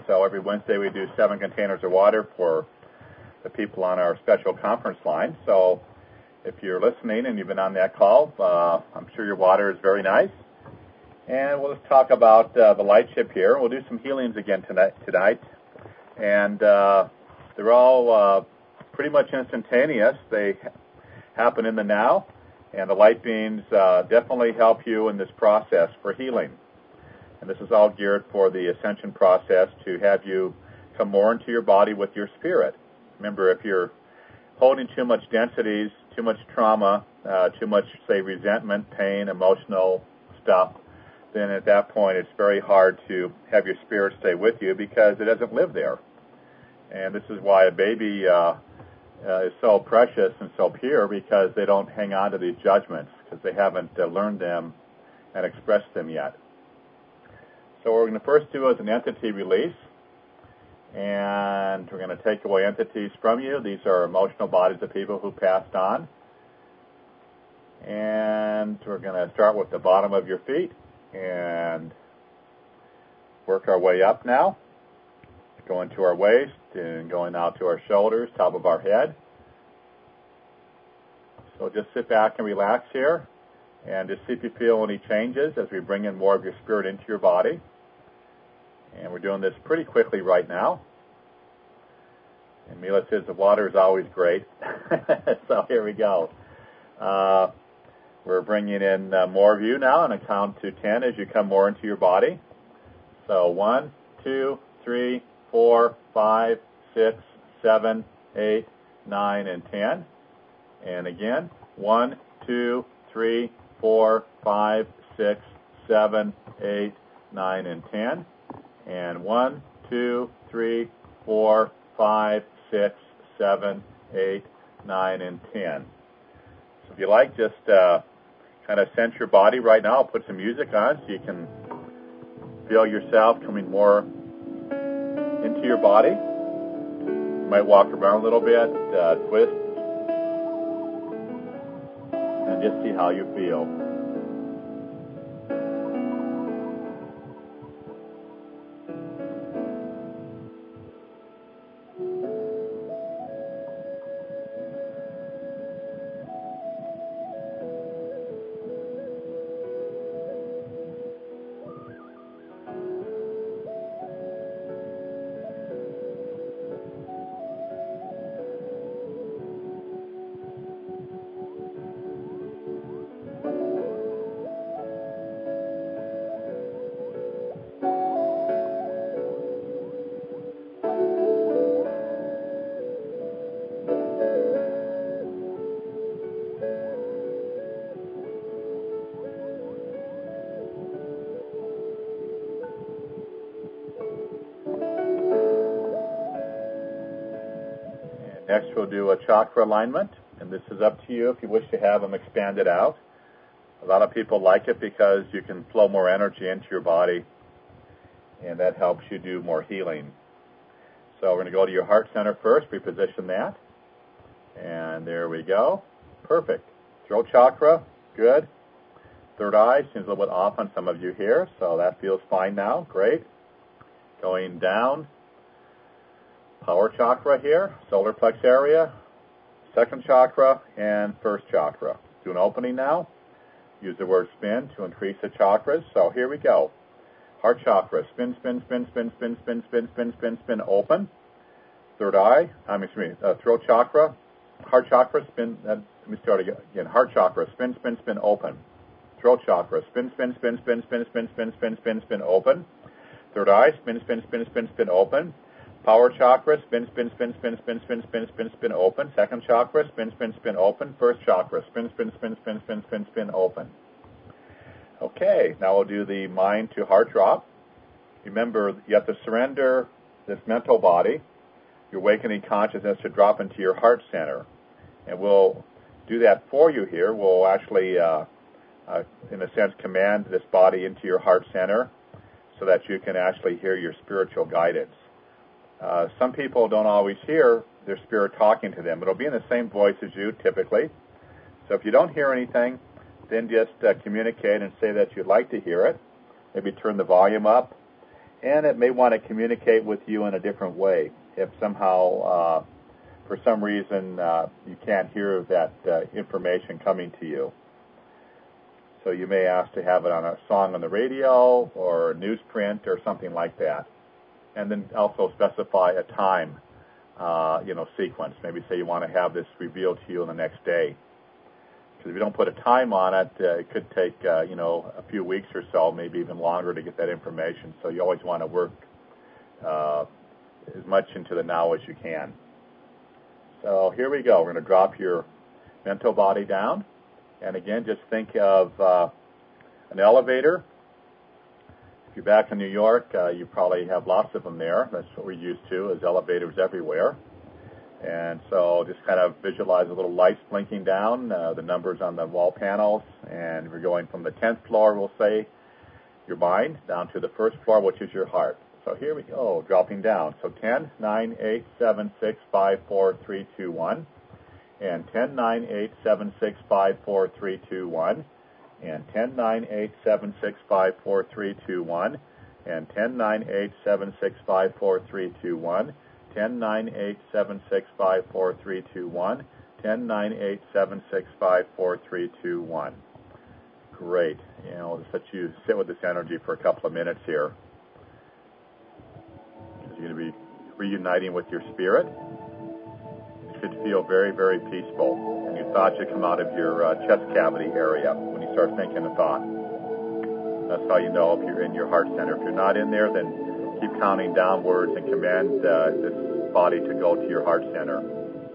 So every Wednesday we do 7 containers of water for the people on our special conference line. So if you're listening and you've been on that call, I'm sure your water is very nice. And we'll just talk about the light ship here. We'll do some healings again tonight. And they're all pretty much instantaneous. They happen in the now. And the light beams definitely help you in this process for healing. And this is all geared for the ascension process to have you come more into your body with your spirit. Remember, if you're holding too much densities, too much trauma, too much, say, resentment, pain, emotional stuff, then at that point it's very hard to have your spirit stay with you because it doesn't live there. And this is why a baby is so precious and so pure, because they don't hang on to these judgments because they haven't learned them and expressed them yet. So what we're going to first do is an entity release. And we're going to take away entities from you. These are emotional bodies of people who passed on. And we're going to start with the bottom of your feet and work our way up now. Going to our waist and going out to our shoulders, top of our head. So just sit back and relax here and just see if you feel any changes as we bring in more of your spirit into your body. And we're doing this pretty quickly right now. And Mila says the water is always great. So here we go. We're bringing in more of you now on a count to 10 as you come more into your body. So 1, 2, 3, 4, 5, 6, 7, 8, 9, and 10. And again, 1, 2, 3, 4, 5, 6, 7, 8, 9, and 10. And 1, 2, 3, 4, 5, 6, 7, 8, 9, and 10. So if you like, just kind of sense your body right now. I'll put some music on so you can feel yourself coming more into your body. You might walk around a little bit, twist, and just see how you feel. Next, we'll do a chakra alignment, and this is up to you if you wish to have them expanded out. A lot of people like it because you can flow more energy into your body, and that helps you do more healing. So we're going to go to your heart center first, reposition that, and there we go. Perfect. Throat chakra, good. Third eye seems a little bit off on some of you here, so that feels fine now. Great. Going down. Power chakra here, solar plex area, second chakra, and first chakra. Do an opening now. Use the word spin to increase the chakras. So here we go. Heart chakra, spin, spin, spin, spin, spin, spin, spin, spin, spin, spin, open. Third eye, throat chakra, heart chakra, spin, let me start again. Heart chakra, spin, spin, spin, open. Throat chakra, spin, spin, spin, spin, spin, spin, spin, spin, spin, spin, open. Third eye, spin, spin, spin, spin, spin, open. Power chakra, spin, spin, spin, spin, spin, spin, spin, spin, spin, open. Second chakra, spin, spin, spin, open. First chakra, spin, spin, spin, spin, spin, spin, spin, open. Okay, now we'll do the mind to heart drop. Remember, you have to surrender this mental body, your awakening consciousness, to drop into your heart center. And we'll do that for you here. We'll actually, in a sense, command this body into your heart center so that you can actually hear your spiritual guidance. Some people don't always hear their spirit talking to them. It'll be in the same voice as you, typically. So if you don't hear anything, then just communicate and say that you'd like to hear it. Maybe turn the volume up and it may want to communicate with you in a different way. If somehow, for some reason, you can't hear that information coming to you. So you may ask to have it on a song on the radio or newsprint or something like that. And then also specify a time, sequence. Maybe say you want to have this revealed to you in the next day. Because if you don't put a time on it, it could take, a few weeks or so, maybe even longer to get that information. So you always want to work as much into the now as you can. So here we go. We're going to drop your mental body down. And again, just think of an elevator. If you're back in New York, you probably have lots of them there. That's what we're used to, is elevators everywhere. And so just kind of visualize a little lights blinking down, the numbers on the wall panels. And we're going from the 10th floor, we'll say, your mind, down to the first floor, which is your heart. So here we go, dropping down. So 10, 9, 8, 7, 6, 5, 4, 3, 2, 1. And 10, 9, 8, 7, 6, 5, 4, 3, 2, 1. And 10, 9, 8, 7, 6, 5, 4, 3, 2, 1. And 10, 9, 8, 7, 6, 5, 4, 3, 2, 1. 10, 9, 8, 7, 6, 5, 4, 3, 2, 1. 10, 9, 8, 7, 6, 5, 4, 3, 2, 1. Great. I'll just let you sit with this energy for a couple of minutes here. You're going to be reuniting with your spirit. You should feel very, very peaceful. And your thoughts should come out of your chest cavity area when you start thinking a thought. That's how you know if you're in your heart center. If you're not in there, then keep counting downwards and command this body to go to your heart center.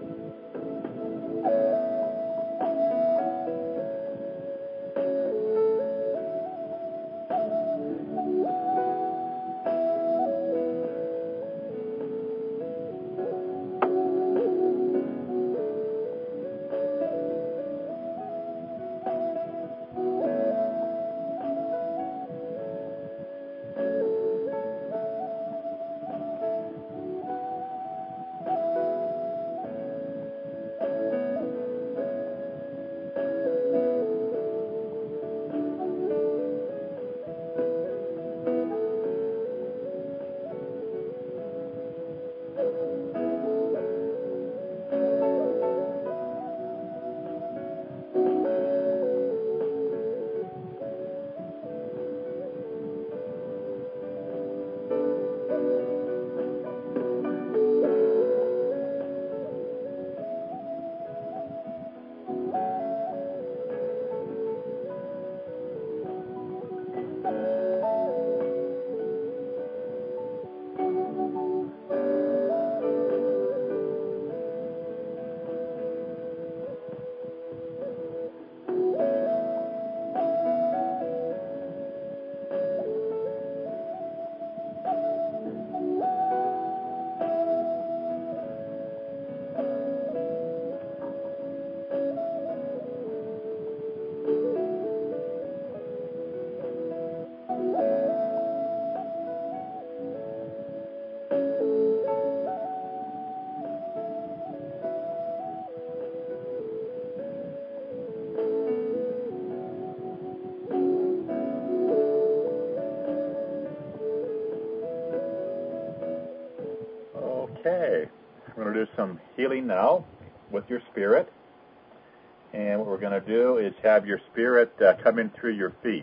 Okay, we're going to do some healing now with your spirit. And what we're going to do is have your spirit come in through your feet.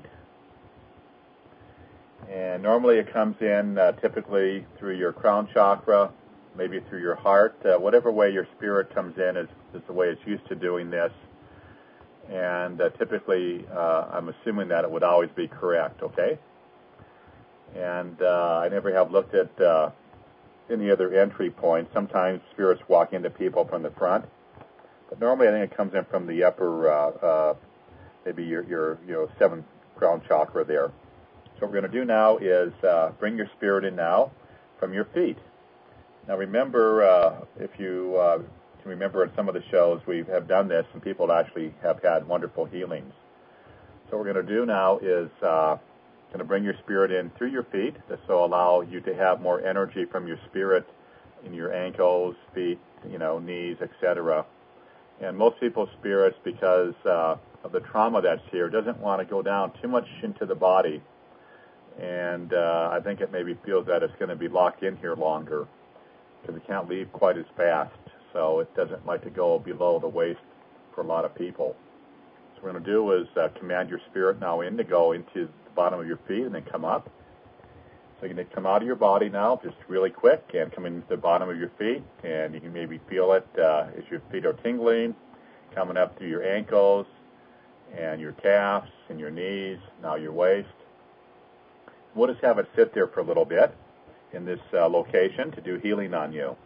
And normally it comes in typically through your crown chakra, maybe through your heart. Whatever way your spirit comes in is the way it's used to doing this. And typically, I'm assuming that it would always be correct, okay? And I never have looked at any other entry points. Sometimes spirits walk into people from the front. But normally I think it comes in from the upper, maybe your 7th crown chakra there. So what we're going to do now is bring your spirit in now from your feet. Now remember, if you can remember in some of the shows, we have done this and people actually have had wonderful healings. So what we're going to do now is going to bring your spirit in through your feet. This will allow you to have more energy from your spirit in your ankles, feet, knees, etc. And most people's spirits, because of the trauma that's here, doesn't want to go down too much into the body. And I think it maybe feels that it's going to be locked in here longer because it can't leave quite as fast. So it doesn't like to go below the waist for a lot of people. So what we're going to do is command your spirit now in to go into the bottom of your feet and then come up. So you're going to come out of your body now just really quick and come into the bottom of your feet. And you can maybe feel it as your feet are tingling, coming up through your ankles and your calves and your knees, now your waist. We'll just have it sit there for a little bit in this location to do healing on you.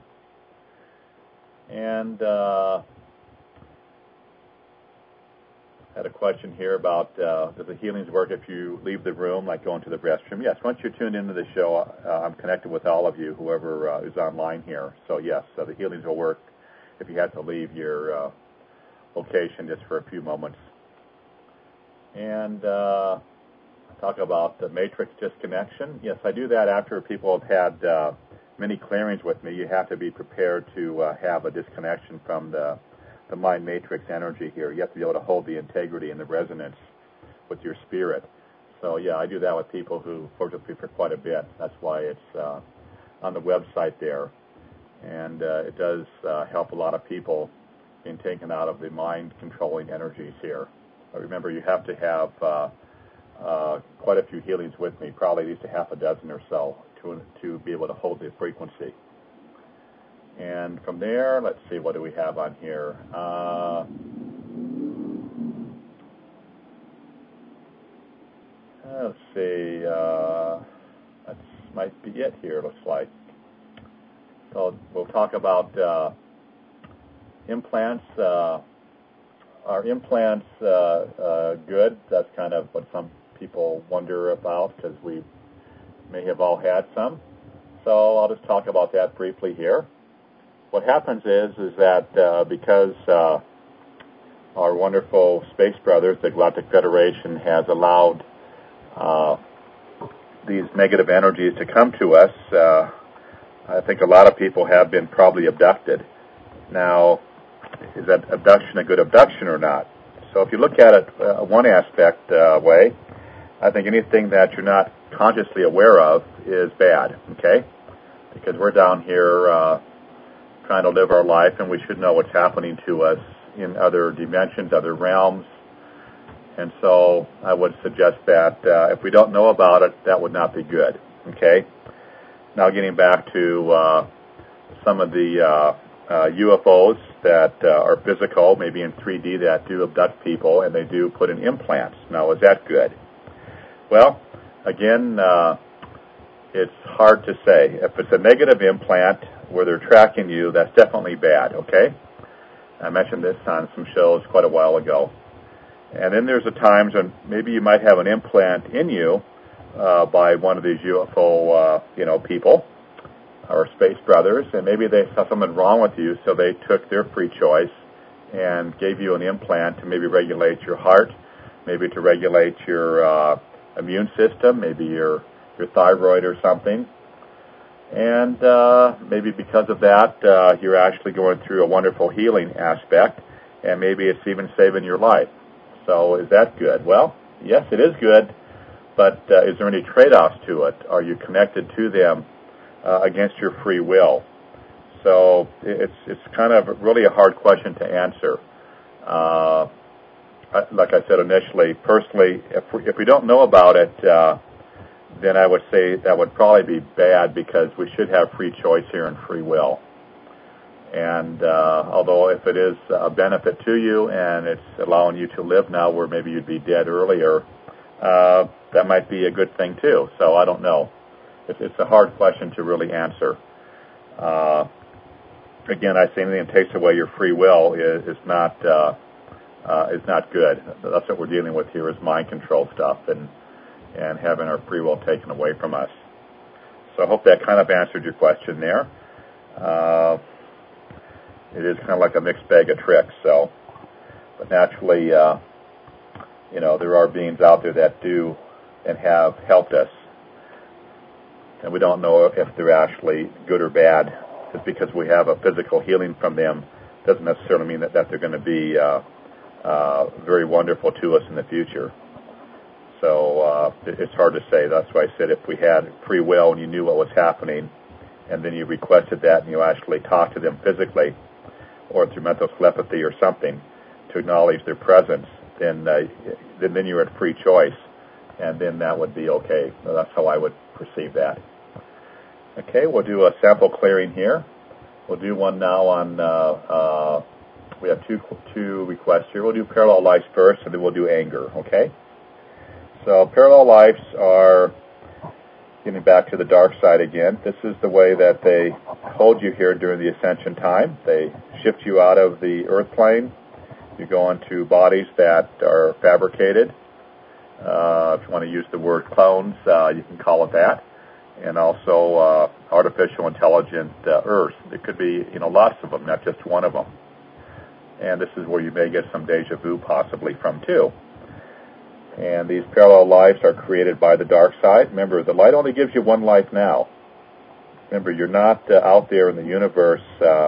And had a question here about does the healings work if you leave the room, like going to the restroom? Yes, once you're tuned into the show, I'm connected with all of you, whoever is online here. So yes, the healings will work if you have to leave your location just for a few moments. And talk about the matrix disconnection. Yes, I do that after people have had many clearings with me. You have to be prepared to have a disconnection from the mind matrix energy here. You have to be able to hold the integrity and the resonance with your spirit. So yeah, I do that with people who work with me for quite a bit. That's why it's on the website there. And it does help a lot of people being taken out of the mind-controlling energies here. But remember, you have to have quite a few healings with me, probably at least a half a dozen or so, to be able to hold the frequency. And from there, let's see, what do we have on here? Let's see, that might be it here, looks like. So we'll talk about implants. Are implants good? That's kind of what some people wonder about because we may have all had some. So I'll just talk about that briefly here. What happens is that because our wonderful space brothers, the Galactic Federation, has allowed these negative energies to come to us, I think a lot of people have been probably abducted. Now, is that abduction a good abduction or not? So if you look at it one aspect way, I think anything that you're not consciously aware of is bad, okay? Because we're down here trying to live our life, and we should know what's happening to us in other dimensions, other realms. And so I would suggest that if we don't know about it, that would not be good, okay? Now getting back to some of the UFOs that are physical, maybe in 3D, that do abduct people, and they do put in implants. Now, is that good? Well, again, it's hard to say. If it's a negative implant where they're tracking you, that's definitely bad, okay? I mentioned this on some shows quite a while ago. And then there's the times when maybe you might have an implant in you by one of these UFO, people, or space brothers, and maybe they saw something wrong with you, so they took their free choice and gave you an implant to maybe regulate your heart, maybe to regulate your immune system, maybe your thyroid or something. And maybe because of that, you're actually going through a wonderful healing aspect, and maybe it's even saving your life. So is that good? Well, yes, it is good, but is there any trade-offs to it? Are you connected to them against your free will? So it's kind of really a hard question to answer. Like I said initially, personally, if we don't know about it, then I would say that would probably be bad because we should have free choice here and free will. And although if it is a benefit to you and it's allowing you to live now where maybe you'd be dead earlier, that might be a good thing too. So I don't know. It's a hard question to really answer. Again, I say anything that takes away your free will is not good. That's what we're dealing with here is mind control stuff and having our free will taken away from us. So I hope that kind of answered your question there. It is kind of like a mixed bag of tricks. So, but naturally, there are beings out there that do and have helped us, and we don't know if they're actually good or bad. Just because we have a physical healing from them doesn't necessarily mean that they're going to be very wonderful to us in the future. So it's hard to say. That's why I said if we had free will and you knew what was happening, and then you requested that and you actually talked to them physically or through mental telepathy or something to acknowledge their presence, then you're at free choice, and then that would be okay. So that's how I would perceive that. Okay, we'll do a sample clearing here. We'll do one now on, we have two requests here. We'll do parallel lives first, and then we'll do anger, okay? So parallel lives are getting back to the dark side again. This is the way that they hold you here during the ascension time. They shift you out of the earth plane. You go into bodies that are fabricated. If you want to use the word clones, you can call it that. And also artificial intelligent Earth. There could be, lots of them, not just one of them. And this is where you may get some deja vu possibly from too. And these parallel lives are created by the dark side. Remember, the light only gives you one life now. Remember, you're not out there in the universe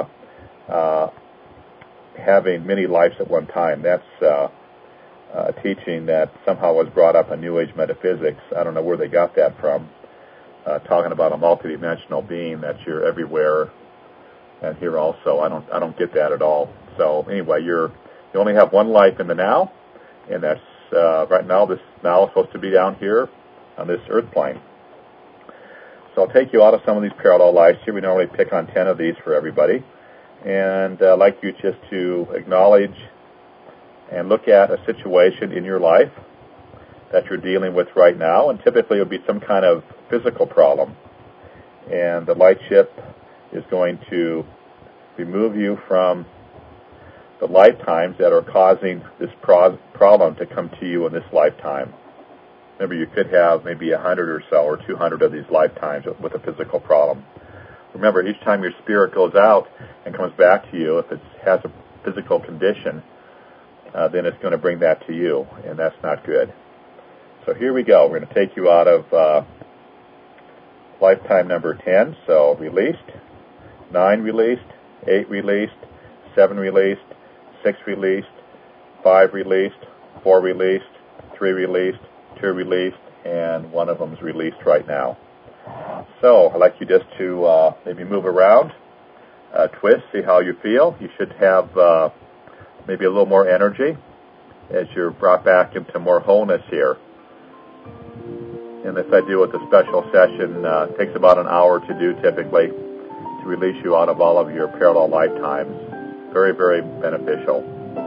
having many lives at one time. That's a teaching that somehow was brought up in New Age metaphysics. I don't know where they got that from. Talking about a multidimensional being that you're everywhere and here also. I don't get that at all. So anyway, you only have one life in the now, and that's right now. This now is supposed to be down here on this earth plane. So I'll take you out of some of these parallel lives here. We normally pick on 10 of these for everybody, and I'd like you just to acknowledge and look at a situation in your life that you're dealing with right now, and typically it would be some kind of physical problem. And the light ship is going to remove you from the lifetimes that are causing this problem to come to you in this lifetime. Remember, you could have maybe 100 or so, or 200 of these lifetimes with a physical problem. Remember, each time your spirit goes out and comes back to you, if it has a physical condition, then it's going to bring that to you, and that's not good. So here we go. We're going to take you out of lifetime number 10, so released, 9 released, 8 released, 7 released, 6 released, 5 released, 4 released, 3 released, 2 released, and one of them is released right now. So I'd like you just to maybe move around, twist, see how you feel. You should have maybe a little more energy as you're brought back into more wholeness here. And this I do with a special session. Takes about an hour to do typically to release you out of all of your parallel lifetimes. Very, very beneficial.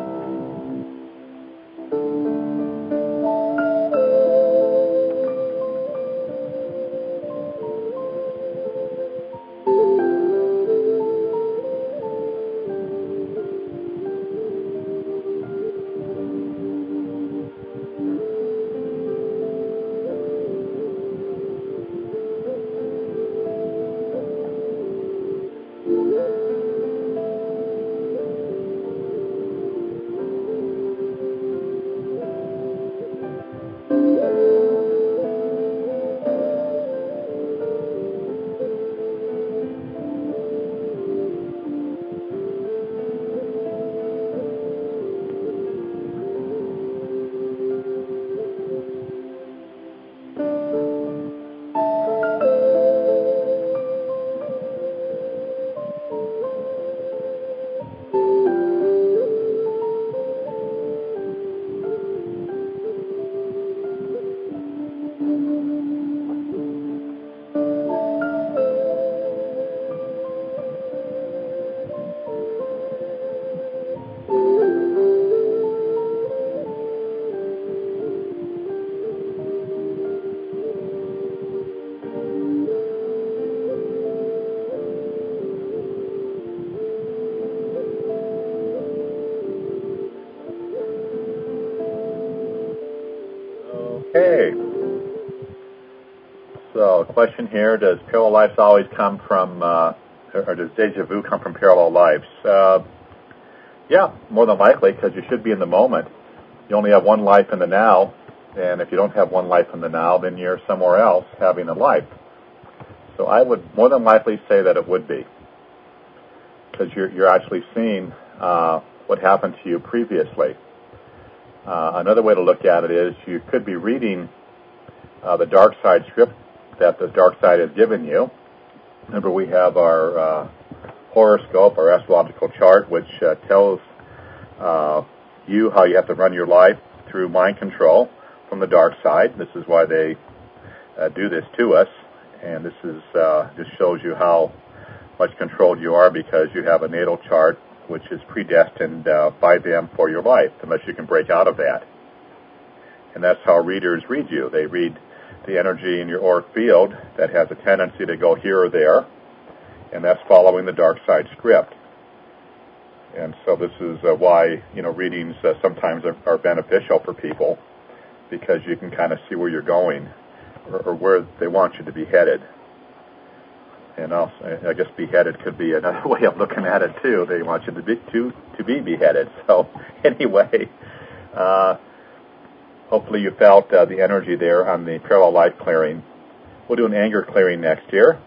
Okay. So, question here: does parallel lives always come from, or does deja vu come from parallel lives? Yeah, more than likely, because you should be in the moment. You only have one life in the now, and if you don't have one life in the now, then you're somewhere else having a life. So I would more than likely say that it would be, because you're actually seeing what happened to you previously. Another way to look at it is you could be reading the dark side script that the dark side has given you. Remember, we have our horoscope, our astrological chart, which tells you how you have to run your life through mind control from the dark side. This is why they do this to us, and this is just shows you how much controlled you are, because you have a natal chart which is predestined by them for your life, unless you can break out of that. And that's how readers read you. They read the energy in your auric field that has a tendency to go here or there, and that's following the dark side script. And so this is why readings sometimes are beneficial for people, because you can kind of see where you're going, or where they want you to be headed. And also, I guess beheaded could be another way of looking at it too. They want you to be beheaded. So anyway, hopefully you felt the energy there on the parallel life clearing. We'll do an anger clearing next year.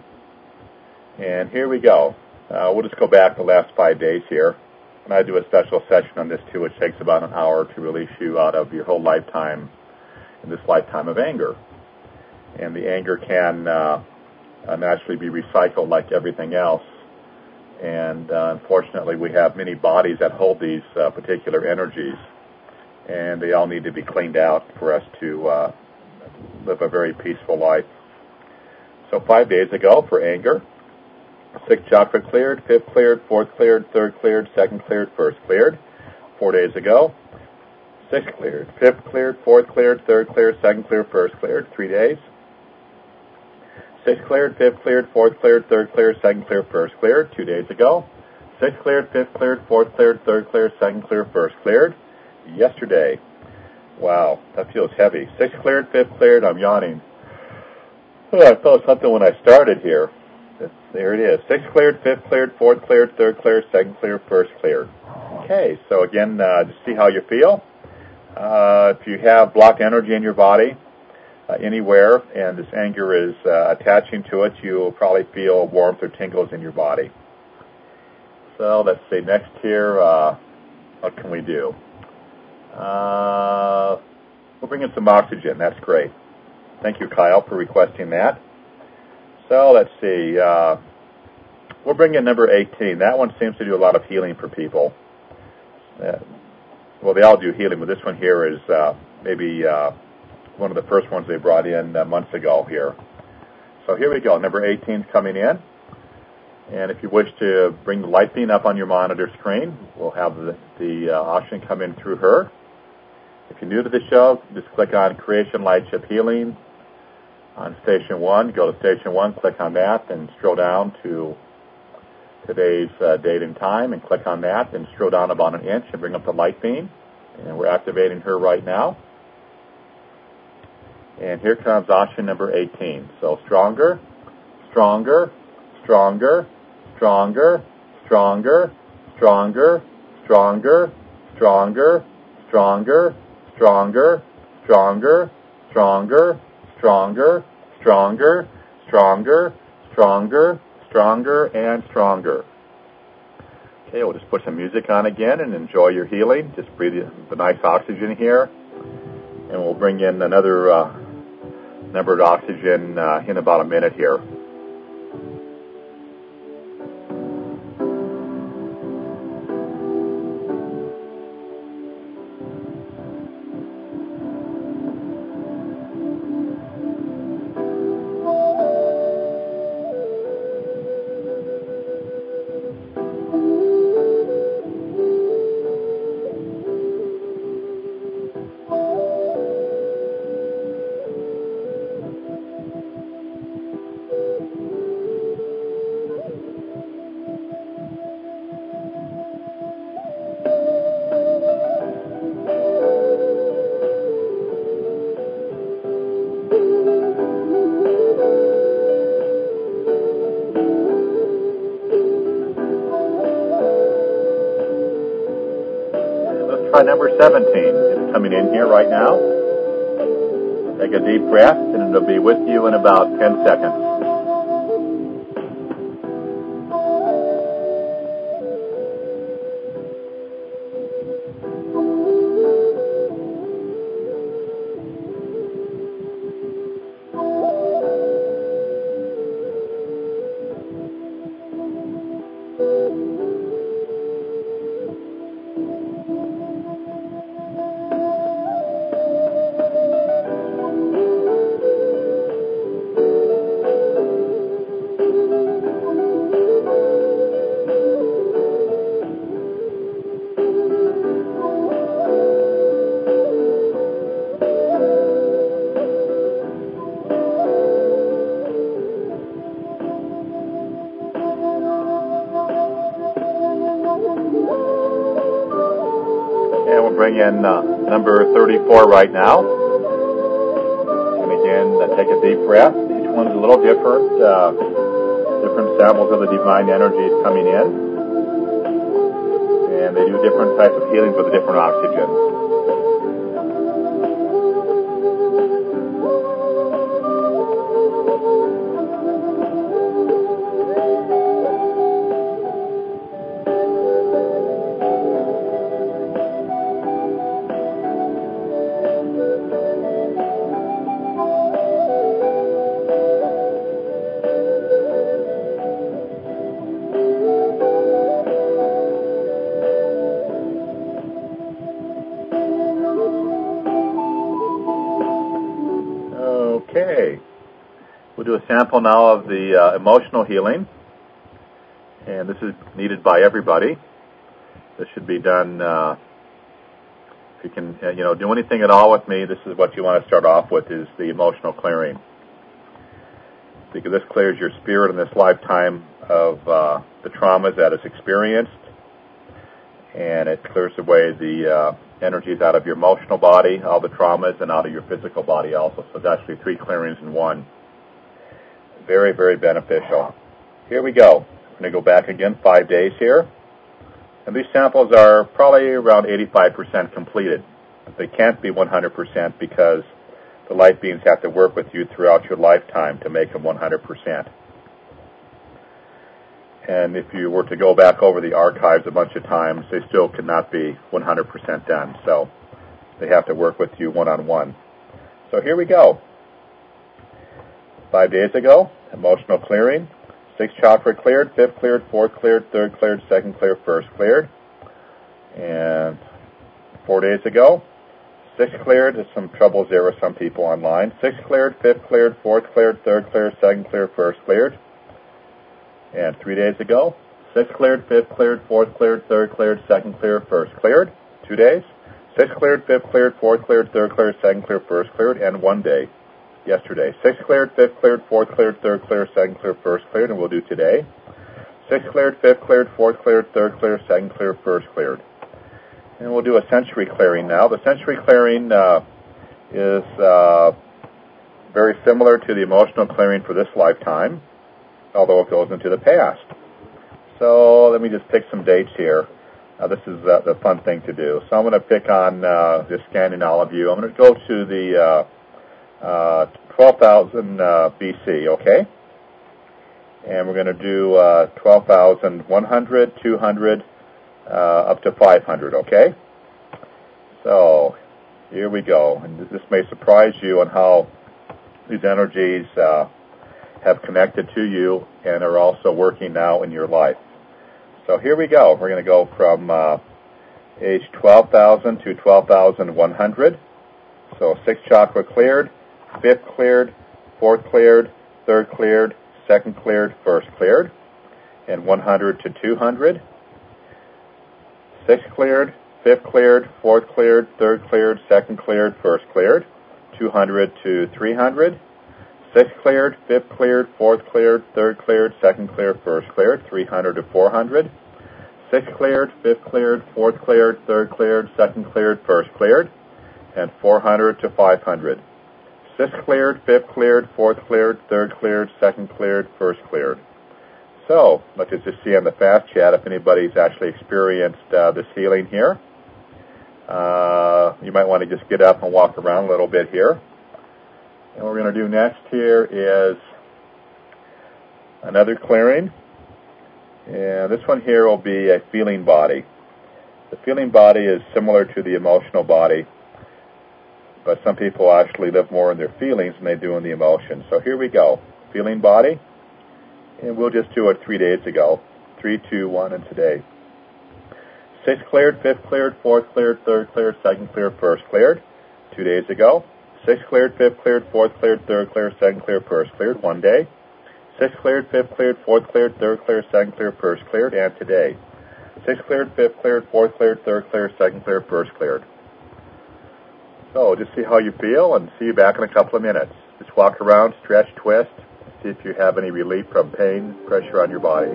And here we go. We'll just go back the last 5 days here. And I do a special session on this too, which takes about an hour to release you out of your whole lifetime, in this lifetime of anger. And the anger can naturally be recycled like everything else. And unfortunately, we have many bodies that hold these particular energies, and they all need to be cleaned out for us to live a very peaceful life. So 5 days ago for anger, 6th chakra cleared, 5th cleared, 4th cleared, 3rd cleared, 2nd cleared, 1st cleared. 4 days ago, 6th cleared, 5th cleared, 4th cleared, 3rd cleared, 2nd cleared, 1st cleared. 3 days. 6th cleared, 5th cleared, 4th cleared, 3rd cleared, 2nd cleared, 1st cleared. 2 days ago. 6th cleared, 5th cleared, 4th cleared, 3rd cleared, 2nd cleared, 1st cleared. Yesterday. Wow, that feels heavy. 6th cleared, 5th cleared. I'm yawning. Oh, I felt something when I started here. There it is. 6th cleared, 5th cleared, 4th cleared, 3rd cleared, 2nd cleared, 1st cleared. Okay, so again, just see how you feel. If you have blocked energy in your body anywhere, and this anger is attaching to it, you'll probably feel warmth or tingles in your body. So let's see, next here, what can we do? We'll bring in some oxygen. That's great. Thank you, Kyle, for requesting that. So let's see. We'll bring in number 18. That one seems to do a lot of healing for people. Well, they all do healing, but this one here is maybe one of the first ones they brought in months ago here. So here we go. Number 18 is coming in. And if you wish to bring the light beam up on your monitor screen, we'll have the oxygen come in through her. If you're new to the show, just click on Creation Light Ship Healing on Station 1. Go to Station 1, click on that, and scroll down to today's date and time, and click on that, and scroll down about an inch and bring up the light beam. And we're activating her right now. And here comes oxygen number 18. So stronger, stronger, stronger, stronger, stronger, stronger, stronger, stronger, stronger, stronger, stronger, stronger, stronger, stronger, stronger, stronger, stronger, and stronger. Okay, we'll just put some music on again and enjoy your healing. Just breathe the nice oxygen here. And we'll bring in another number of oxygen in about a minute here. Try number 17. It's coming in here right now. Take a deep breath, and it'll be with you in about 10 seconds. we'll bring in number 34 right now. And again, take a deep breath. Each one is a little different. Different samples of the divine energy is coming in. And they do different types of healings with a different oxygen. Okay, we'll do a sample now of the emotional healing, and this is needed by everybody. This should be done, if you can, do anything at all with me, this is what you want to start off with, is the emotional clearing. Because this clears your spirit in this lifetime of the traumas that it's experienced, and it clears away the energies out of your emotional body, all the traumas, and out of your physical body also. So it's actually 3 clearings in one. Very, very beneficial. Here we go. I'm going to go back again 5 days here. And these samples are probably around 85% completed. They can't be 100% because the light beings have to work with you throughout your lifetime to make them 100%. And if you were to go back over the archives a bunch of times, they still could not be 100% done. So they have to work with you one-on-one. So here we go. 5 days ago, emotional clearing. 6th chakra cleared, 5th cleared, 4th cleared, 3rd cleared, 2nd cleared, 1st cleared. And 4 days ago, 6th cleared. There's some troubles there with some people online. 6th cleared, 5th cleared, 4th cleared, 3rd cleared, 2nd cleared, 1st cleared. And 3 days ago, 6th cleared, 5th cleared, 4th cleared, 3rd cleared, 2nd cleared, 1st cleared. 2 days, 6th cleared, 5th cleared, 4th cleared, 3rd cleared, 2nd cleared, 1st cleared. And 1 day, yesterday. 6th cleared, 5th cleared, 4th cleared, 3rd cleared, 2nd cleared, 1st cleared. And we'll do today. 6th cleared, 5th cleared, 4th cleared, 3rd cleared, 2nd cleared, 1st cleared. And we'll do a sensory clearing now. The sensory clearing is very similar to the emotional clearing for this lifetime, although it goes into the past. So let me just pick some dates here. This is the fun thing to do. So I'm going to pick on, just scanning all of you. I'm going to go to the 12,000 BC, okay? And we're going to do 12,100, 200, up to 500, okay? So here we go. And this may surprise you on how these energies have connected to you and are also working now in your life. So here we go. We're going to go from age 12,000 to 12,100. So 6th chakra cleared, 5th cleared, 4th cleared, 3rd cleared, 2nd cleared, 1st cleared. And 100 to 200. 6th cleared, 5th cleared, 4th cleared, 3rd cleared, 2nd cleared, 1st cleared. 200 to 300. 6th cleared, 5th cleared, 4th cleared, 3rd cleared, 2nd cleared, 1st cleared. 300 to 400. 6th cleared, 5th cleared, 4th cleared, 3rd cleared, 2nd cleared, 1st cleared. And 400 to 500. 6th cleared, 5th cleared, 4th cleared, 3rd cleared, 2nd cleared, 1st cleared. So let's just see on the fast chat if anybody's actually experienced this healing here. You might want to just get up and walk around a little bit here. And what we're going to do next here is another clearing. And this one here will be a feeling body. The feeling body is similar to the emotional body, but some people actually live more in their feelings than they do in the emotions. So here we go. Feeling body. And we'll just do it 3 days ago. 3, 2, 1, and today. 6th cleared, 5th cleared, 4th cleared, 3rd cleared, 2nd cleared, 1st cleared. 2 days ago. 6th cleared, 5th cleared, 4th cleared, 3rd cleared, 2nd cleared, 1st cleared. 1 day. 6th cleared, 5th cleared, 4th cleared, 3rd cleared, 2nd cleared, 1st cleared. And today. 6th cleared, 5th cleared, 4th cleared, 3rd cleared, 2nd cleared, 1st cleared. So just see how you feel and see you back in a couple of minutes. Just walk around, stretch, twist. See if you have any relief from pain, pressure on your body.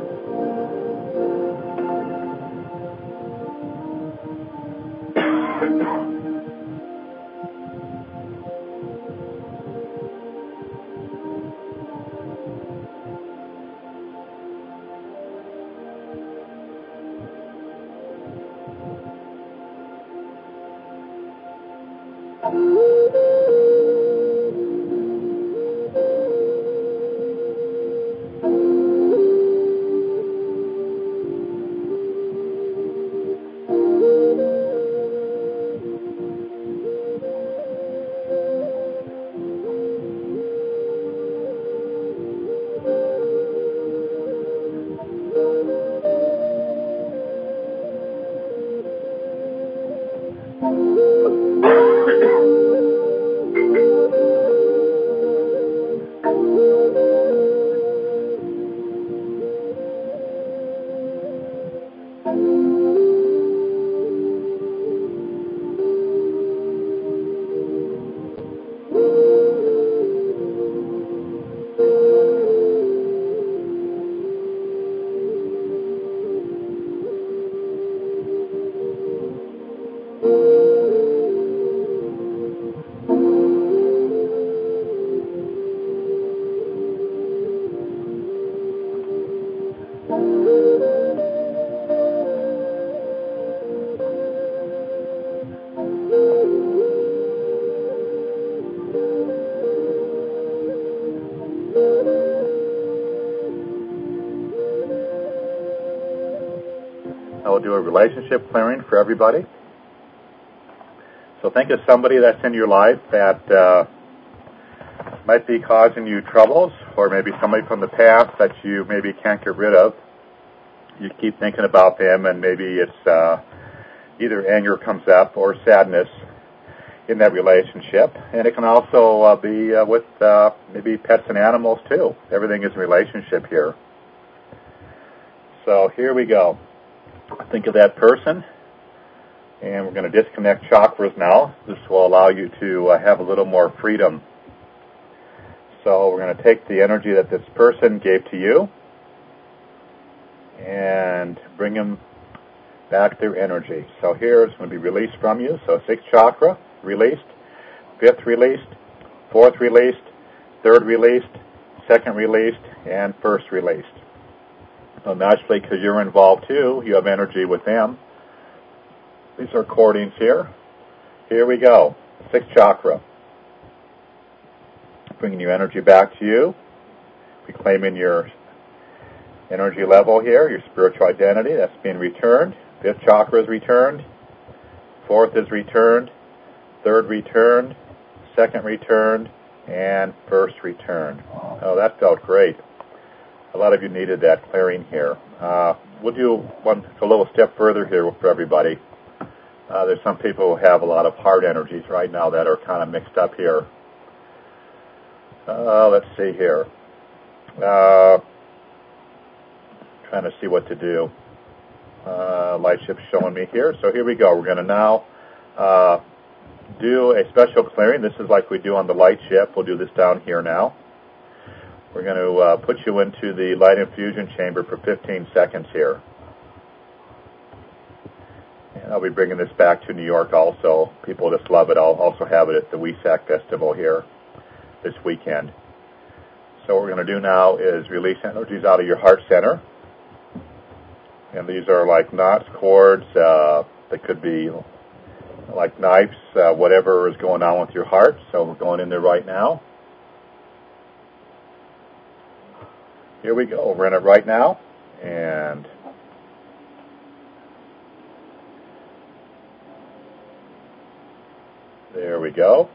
I will do a relationship clearing for everybody. So think of somebody that's in your life that might be causing you troubles, or maybe somebody from the past that you maybe can't get rid of. You keep thinking about them, and maybe it's either anger comes up or sadness in that relationship. And it can also be with maybe pets and animals too. Everything is a relationship here. So here we go. Think of that person, and we're going to disconnect chakras now. This will allow you to have a little more freedom. So we're going to take the energy that this person gave to you and bring them back their energy. So here it's going to be released from you. So 6th chakra, released. 5th, released. 4th, released. 3rd, released. 2nd, released. And 1st, released. So naturally, because you're involved too, you have energy with them. These are recordings here. Here we go. 6th chakra. Bringing your energy back to you. Reclaiming your energy level here, your spiritual identity. That's being returned. 5th chakra is returned. 4th is returned. 3rd returned. 2nd returned. And 1st returned. Oh, that felt great. A lot of you needed that clearing here. We'll do a little step further here for everybody. There's some people who have a lot of heart energies right now that are kind of mixed up here. Let's see here. Trying to see what to do. Light ship's showing me here. So here we go. We're going to now do a special clearing. This is like we do on the light ship. We'll do this down here now. We're going to put you into the light infusion chamber for 15 seconds here. And I'll be bringing this back to New York also. People just love it. I'll also have it at the WESAC Festival here this weekend. So what we're going to do now is release energies out of your heart center. And these are like knots, cords. They could be like knives, whatever is going on with your heart. So we're going in there right now. Here we go. We're in it right now. And there we go.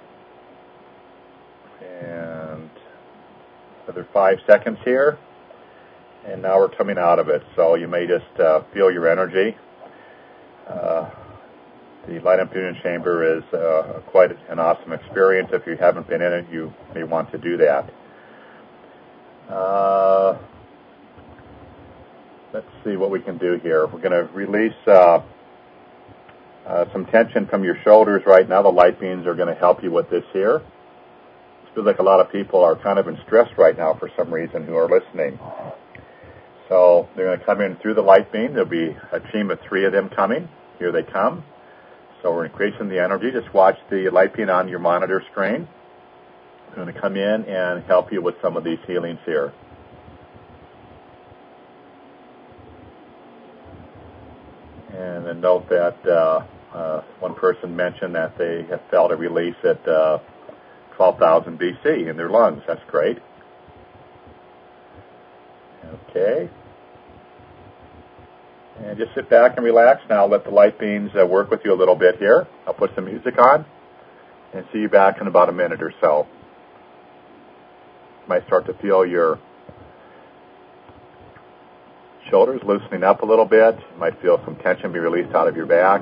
And another 5 seconds here. And now we're coming out of it. So you may just feel your energy. The light infusion chamber is quite an awesome experience. If you haven't been in it, you may want to do that. Let's see what we can do here. We're going to release some tension from your shoulders right now. The light beams are going to help you with this here. It feels like a lot of people are kind of in stress right now for some reason who are listening. So they're going to come in through the light beam. There'll be a team of 3 of them coming. Here they come. So we're increasing the energy. Just watch the light beam on your monitor screen. I'm going to come in and help you with some of these healings here. And then note that one person mentioned that they have felt a release at 12,000 BC in their lungs. That's great. Okay. And just sit back and relax now. Let the light beams work with you a little bit here. I'll put some music on and see you back in about a minute or so. You might start to feel your shoulders loosening up a little bit. You might feel some tension be released out of your back.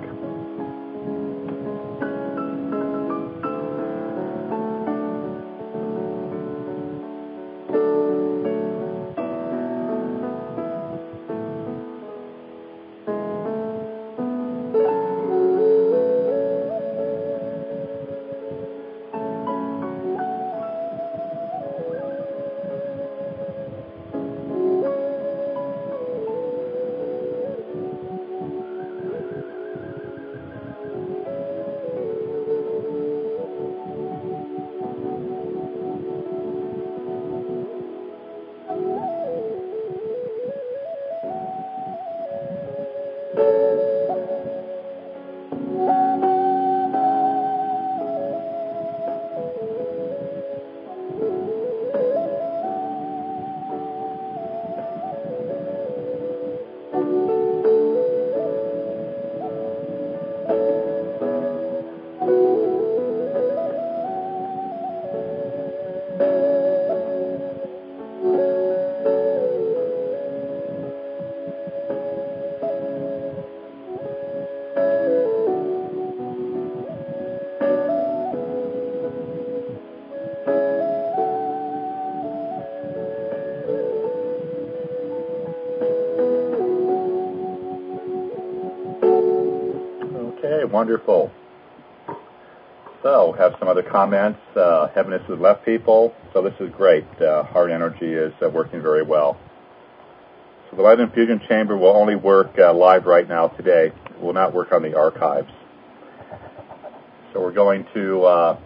Okay, wonderful. So, have some other comments. Heaviness has left people, so this is great. Heart energy is working very well. So the light infusion chamber will only work live right now today. It will not work on the archives. So we're going to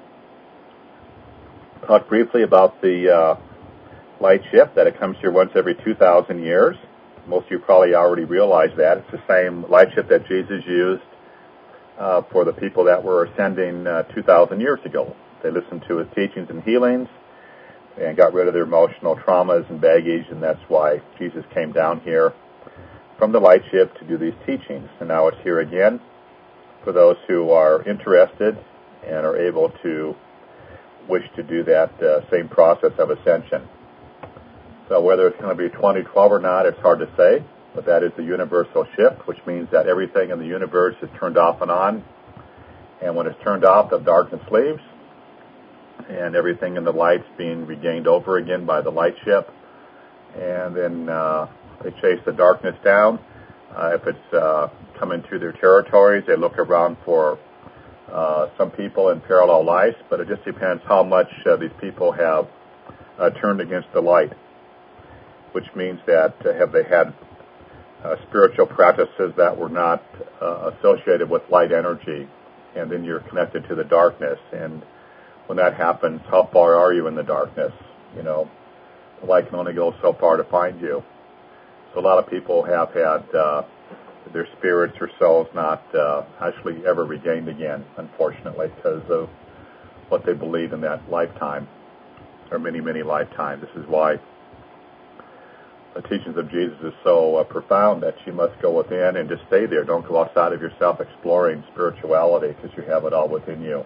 talk briefly about the light ship, that it comes here once every 2,000 years. Most of you probably already realize that. It's the same light ship that Jesus used for the people that were ascending 2,000 years ago. They listened to his teachings and healings and got rid of their emotional traumas and baggage, and that's why Jesus came down here from the light ship to do these teachings. And now it's here again for those who are interested and are able to wish to do that same process of ascension. So whether it's going to be 2012 or not, it's hard to say. But that is the universal shift, which means that everything in the universe is turned off and on. And when it's turned off, the darkness leaves. And everything in the light's being regained over again by the light ship. And then they chase the darkness down. If it's coming through their territories, they look around for some people in parallel lives. But it just depends how much these people have turned against the light. Which means that have they had spiritual practices that were not associated with light energy, and then you're connected to the darkness. And when that happens, how far are you in the darkness? You know, the light can only go so far to find you. So a lot of people have had their spirits or souls not actually ever regained again, unfortunately, because of what they believe in that lifetime, or many, many lifetimes. This is why the teachings of Jesus is so profound that you must go within and just stay there. Don't go outside of yourself exploring spirituality, because you have it all within you.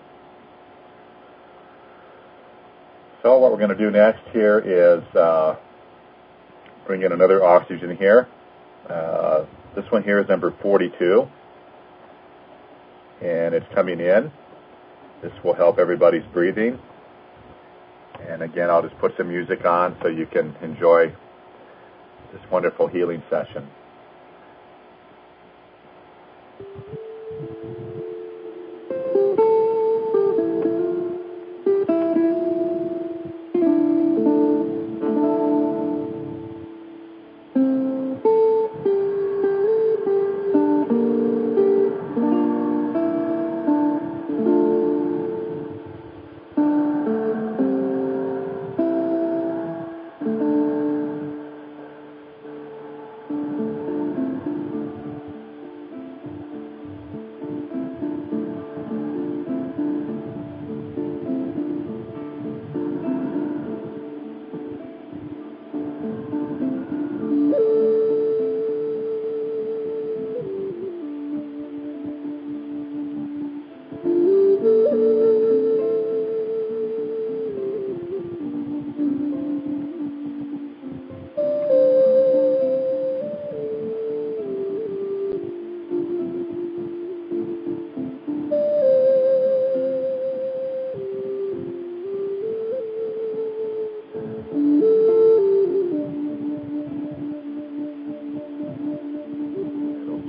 So what we're going to do next here is bring in another oxygen here. This one here is number 42. And it's coming in. This will help everybody's breathing. And again, I'll just put some music on so you can enjoy this wonderful healing session.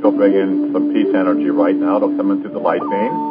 will bring in some peace energy right now. It'll come in through the light vein.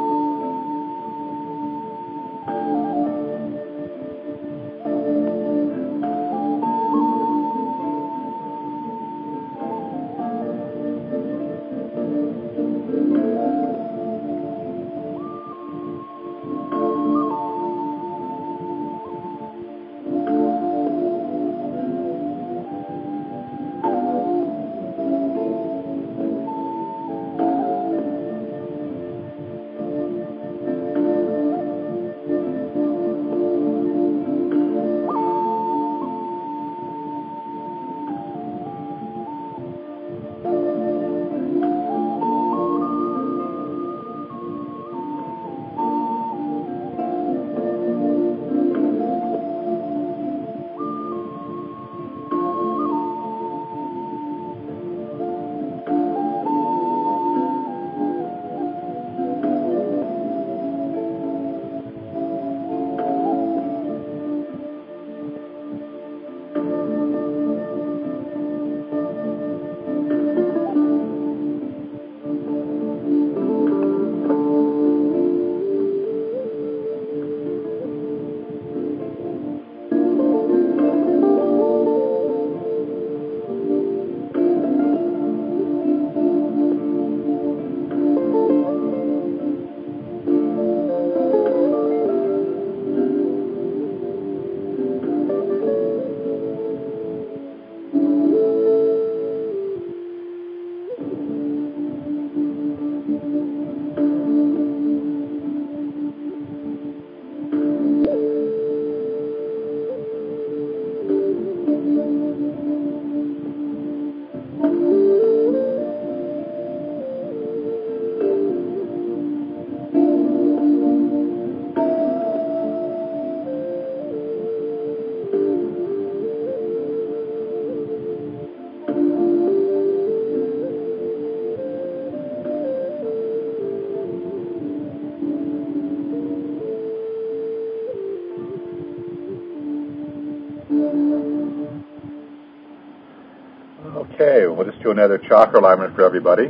Okay, we'll just do another chakra alignment for everybody.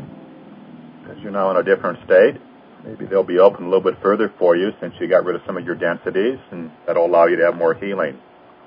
As you're now in a different state, maybe they'll be open a little bit further for you since you got rid of some of your densities, and that'll allow you to have more healing.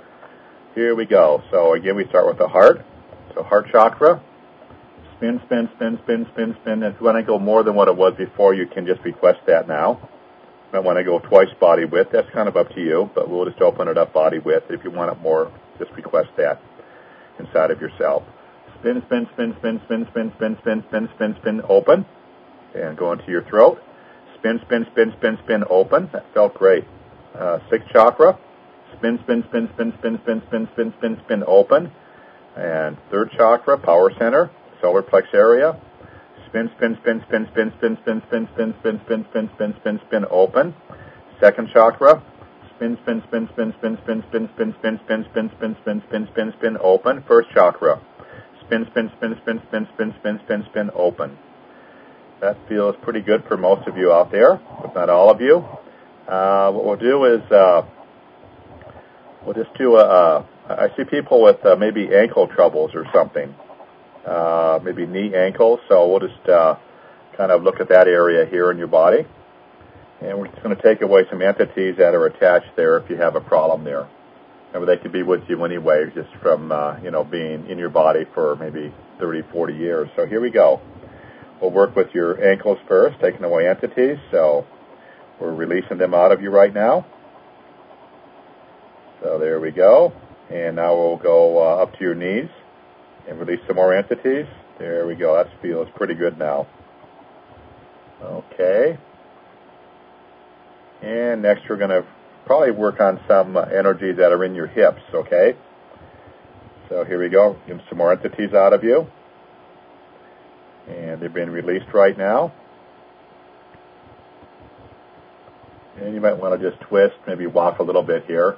Here we go. So again, we start with the heart. So heart chakra. Spin, spin, spin, spin, spin, spin. And if you want to go more than what it was before, you can just request that now. If you want to go twice body width, that's kind of up to you, but we'll just open it up body width. If you want it more, just request that inside of yourself. Spin, spin, spin, spin, spin, spin, spin, spin, spin, spin, spin, open. And go into your throat. Spin, spin, spin, spin, spin, open. That felt great. Sixth chakra. Spin, spin, spin, spin, spin, spin, spin, spin, spin, spin, open. And third chakra, power center, solar plex area. Spin, spin, spin, spin, spin, spin, spin, spin, spin, spin, spin, spin, spin, spin, spin, open. Second chakra. Spin, spin, spin, spin, spin, spin, spin, spin, spin, spin, spin, spin, spin, spin, spin, spin, open. First chakra. Spin, spin, spin, spin, spin, spin, spin, spin, spin, open. That feels pretty good for most of you out there, but not all of you. What we'll do is we'll just do I see people with maybe ankle troubles or something, maybe knee, ankles. So we'll just kind of look at that area here in your body, and we're just going to take away some entities that are attached there if you have a problem there. Remember, they could be with you anyway, just from being in your body for maybe 30, 40 years. So here we go. We'll work with your ankles first, taking away entities. So we're releasing them out of you right now. So there we go. And now we'll go up to your knees and release some more entities. There we go. That feels pretty good now. Okay. And next we're going to probably work on some energies that are in your hips, okay? So here we go. Get some more entities out of you. And they're being released right now. And you might want to just twist, maybe walk a little bit here.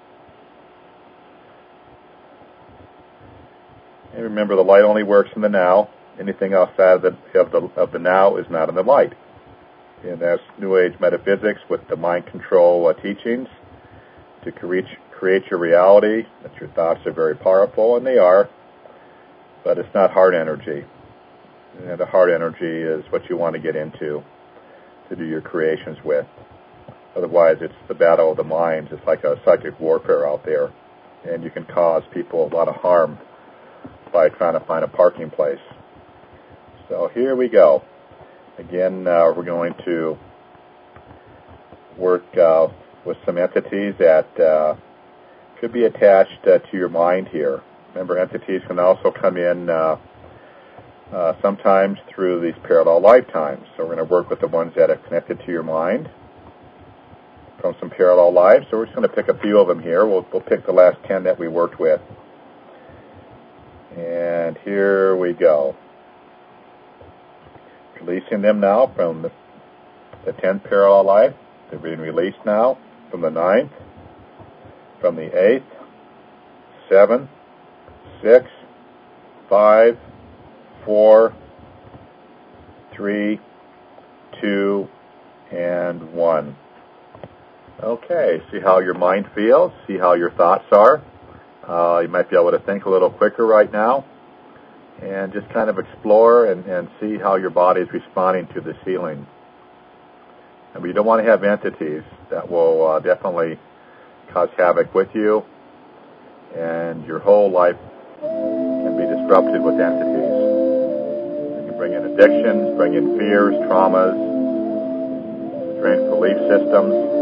And remember, the light only works in the now. Anything outside of the now is not in the light. And that's New Age metaphysics with the mind control teachings to create your reality, that your thoughts are very powerful, and they are, but it's not hard energy. And the heart energy is what you want to get into to do your creations with. Otherwise, it's the battle of the minds. It's like a psychic warfare out there. And you can cause people a lot of harm by trying to find a parking place. So here we go. Again, we're going to work with some entities that could be attached to your mind here. Remember, entities can also come in sometimes through these parallel lifetimes. So we're going to work with the ones that are connected to your mind from some parallel lives. So we're just going to pick a few of them here. We'll pick the last 10 that we worked with. And here we go. Releasing them now from the 10th parallel life. They're being released now from the 9th, from the 8th, 7, 6, 5, 4, 3, 2, and 1. Okay, see how your mind feels, see how your thoughts are. You might be able to think a little quicker right now and just kind of explore and see how your body is responding to this healing. And we don't want to have entities that will definitely cause havoc with you, and your whole life can be disrupted with entities. You can bring in addictions, bring in fears, traumas, strange belief systems.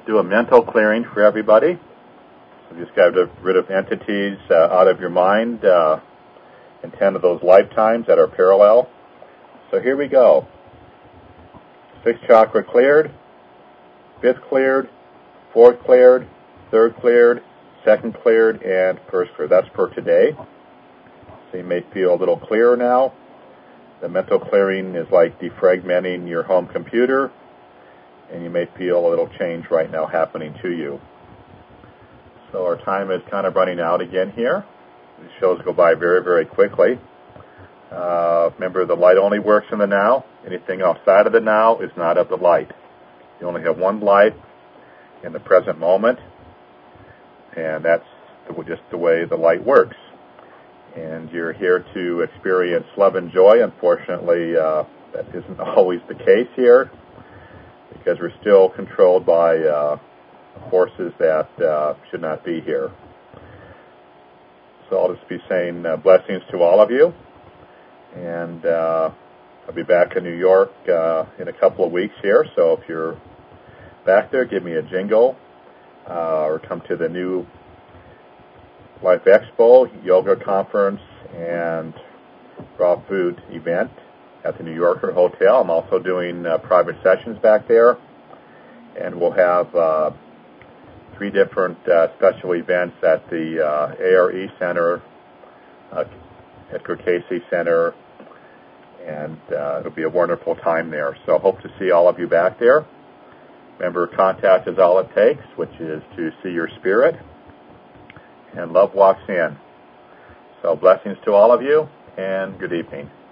do a mental clearing for everybody. So just got rid of entities out of your mind in 10 of those lifetimes that are parallel. So here we go. 6th chakra cleared, 5th cleared, 4th cleared, 3rd cleared, 2nd cleared, and 1st cleared. That's for today. So you may feel a little clearer now. The mental clearing is like defragmenting your home computer, and you may feel a little change right now happening to you. So our time is kind of running out again here. These shows go by very, very quickly. Remember, the light only works in the now. Anything outside of the now is not of the light. You only have one light in the present moment, and that's just the way the light works. And you're here to experience love and joy. Unfortunately, that isn't always the case here, because we're still controlled by forces that should not be here. So I'll just be saying blessings to all of you. And I'll be back in New York in a couple of weeks here. So if you're back there, give me a jingle, or come to the new Life Expo, Yoga Conference, and Raw Food event at the New Yorker Hotel. I'm also doing private sessions back there. And we'll have 3 different special events at the ARE Center, Edgar Cayce Center, and it'll be a wonderful time there. So hope to see all of you back there. Remember, contact is all it takes, which is to see your spirit, and love walks in. So blessings to all of you, and good evening.